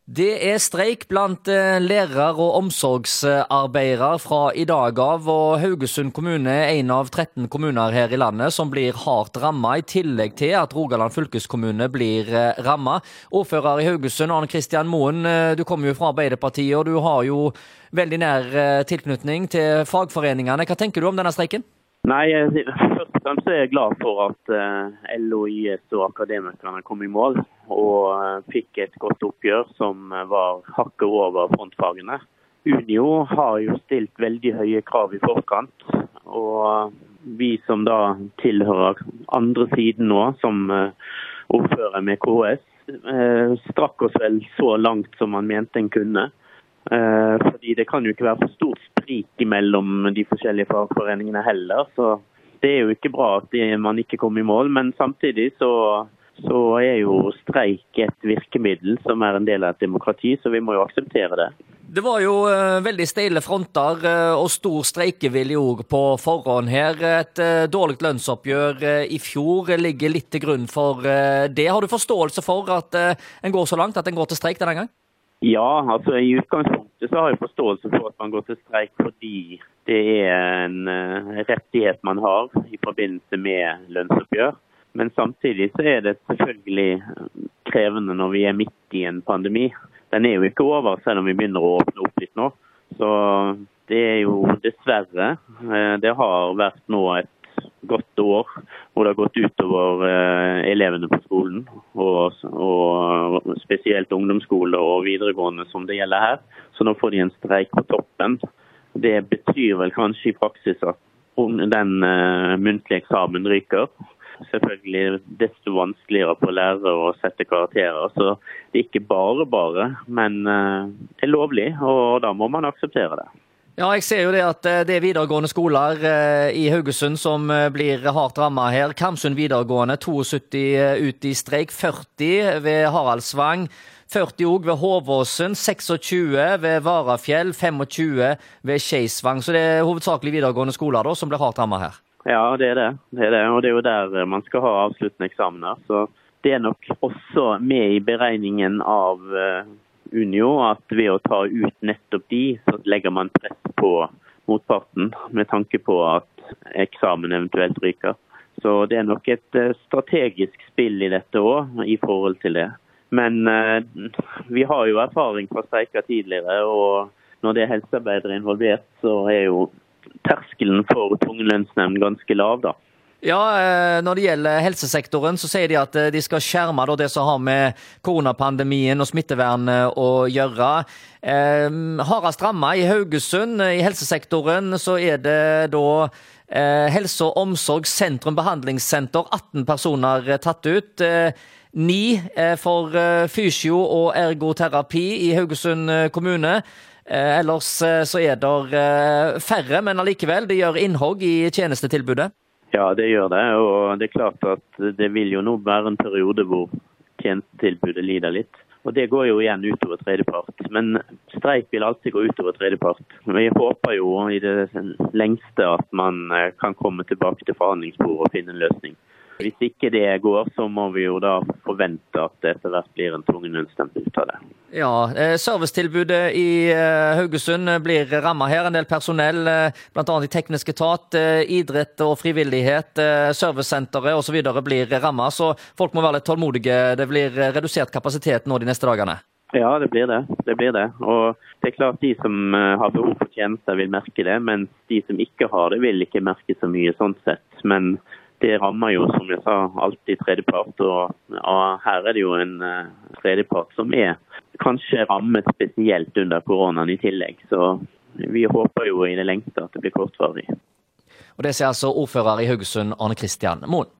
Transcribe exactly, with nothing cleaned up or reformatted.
Det er streik blant lærere og omsorgsarbeidere fra i dag av, og Haugesund kommune er en av tretten kommuner her i landet som blir hardt rammet, i tillegg til at Rogaland fylkeskommune blir rammet. Ordfører i Haugesund, Arne Kristian Moen, du kommer jo fra Arbeiderpartiet, og du har jo veldig nær tilknytning til fagforeningene. Hva tenker du om denne streiken? Nei, først og fremst er jeg glad for at L O, I S og akademikerne kom i mål og fikk et godt oppgjør som var hakket over frontfagene. Unio har jo stilt veldig høye krav i forkant, og vi som da tilhører andre siden nå, som ordfører med K S, strakk oss vel så langt som man mente en kunne. Fordi det kan jo ikke være for stort sprik mellom de forskjellige fagforeningene heller, så det er jo ikke bra at man ikke kommer i mål, men samtidig så, så er jo streik et virkemiddel som er en del av et demokrati, så vi må jo akseptere det. Det var jo uh, veldig steile fronter uh, og stor streikevilje på forhånd her. Et uh, dårligt lønnsoppgjør uh, i fjor ligger litt til grunn for uh, det. Har du forståelse for at uh, en går så langt at en går til streik denne gang? Ja, altså i utgangspunktet så har jeg forståelse for at man går til streik fordi det er en uh, rettighet man har i forbindelse med lønnsoppgjør. Men samtidig så er det selvfølgelig krevende når vi er midt i en pandemi. Den er jo ikke over selv om vi begynner å åpne opp litt nå. Så det er jo dessverre, uh, det har vært nå et godt år hvor det har gått utover uh, elevene på skolen, og, og spesielt ungdomsskole og videregående som det gjelder her. Så nå får de en streik på toppen. Det betyr vel kanskje i praksis at den uh, muntlige eksamen ryker. Selvfølgelig desto vanskeligere på lærere å sette karakterer. Så det er ikke bare bare, men uh, det er lovlig, og da må man akseptere det. Ja, jeg ser jo det at det er videregående skoler i Haugesund som blir hardt rammet her. Kamsund videregående, syttito ut i streik, førti ved Haraldsvang, førti også ved Hovåsen, tjueseks ved Varafjell, tjuefem ved Skeisvang. Så det er hovedsakelig videregående skoler da, som blir hardt rammet her. Ja, det er det. det er det. Og det er jo der man skal ha avsluttende eksamener. Så det er nok også med i beregningen av Unio at ved å ta ut nettopp de, så legger man press på motparten med tanke på at eksamen eventuelt ryker. Så det er nok et strategisk spill i dette også, i forhold til det. Men eh, vi har jo erfaring fra streiker tidligere, og når det er helsearbeidere involvert, så er jo terskelen for tvungen lønnsnemnd ganske lav da. Ja, når det gjelder helsesektoren så sier de at de skal skjerme det som har med koronapandemien og smittevern å gjøre. Eh, hardest rammet i Haugesund i helsesektoren så er det da eh, Helse- og omsorgssentrum behandlingssenter, atten personer tatt ut. Eh, ni eh, for eh, fysio og ergoterapi i Haugesund kommune. Eh, ellers eh, så er det eh, færre, men allikevel det gjør innhogg i tjenestetilbudet. Ja, det gjør det, og det er klart at det vil jo nå være en periode hvor tjenestetilbudet lider litt. Og det går jo igjen utover tredjepart, men streik vil alltid gå utover tredjepart. Vi håper jo i det lengste at man kan komme tilbake til forhandlingsbordet og finne en løsning. Hvis ikke det går, så må vi jo da forvente at det etter hvert blir en tvungen lønnsnemnd ut av det. Ja, servicetilbudet i Haugesund blir rammet her. En del personell, blant annet i teknisk etat, idrett og frivillighet, servicesenteret og så videre blir rammet. Så folk må være litt tålmodige. Det blir redusert kapasitet nå de neste dagene. Ja, det blir det. Det blir det. Og det er klart de som har behov for tjenester vil merke det, mens de som ikke har det vil ikke merke så mye sånn sett. Men det rammer jo, som jeg sa, alltid tredjepart, og, og her er det jo en uh, tredjepart som er kanskje rammet spesielt under koronaen i tillegg. Så vi håper jo i det lengste at det blir kortvarig. Og det sier altså ordfører i Haugesund, Arne Kristian Moen.